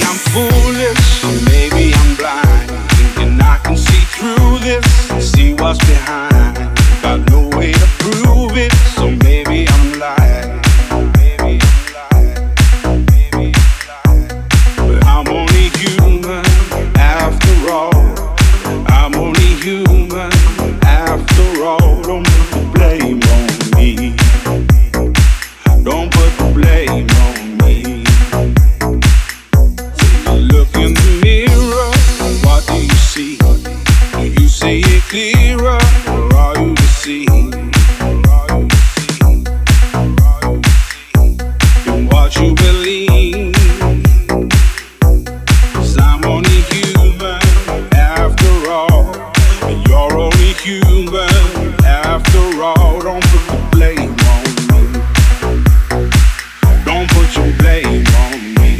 I'm foolish, or maybe I'm blind, thinking I can see through this, see what's behind. Got no way to prove it, so maybe I'm lying. But I'm only human after all. I'm only human after all. Don't put the blame on me. Don't put the blame on me. Look in the mirror, what do you see? Do you see it clearer, or are you deceived? In what you believe, 'cause I'm only human after all, and you're only human after all. Don't put the blame on me. Don't put your blame on me.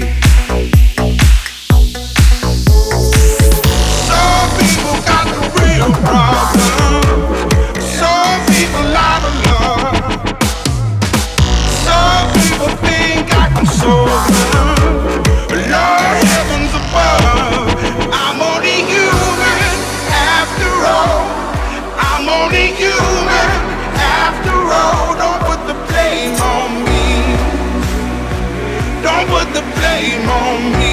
Some people got the real problem. Some people out of love. Some people think I can solve them. Lord, heavens above. I'm only human after all. I'm only human after all. Don't put the blame on me. Don't put the blame on me.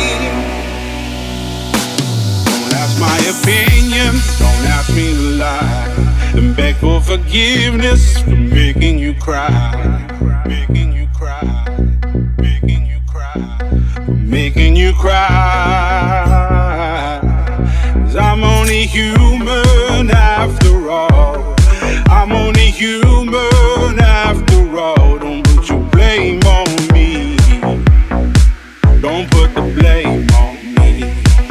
Don't ask my opinion, don't ask me to lie, and beg for forgiveness for making you cry. Making you cry. Making you cry. For making you cry. 'Cause I'm only human after all. I'm only human after all. Don't put your blame on me. Don't put the blame on me.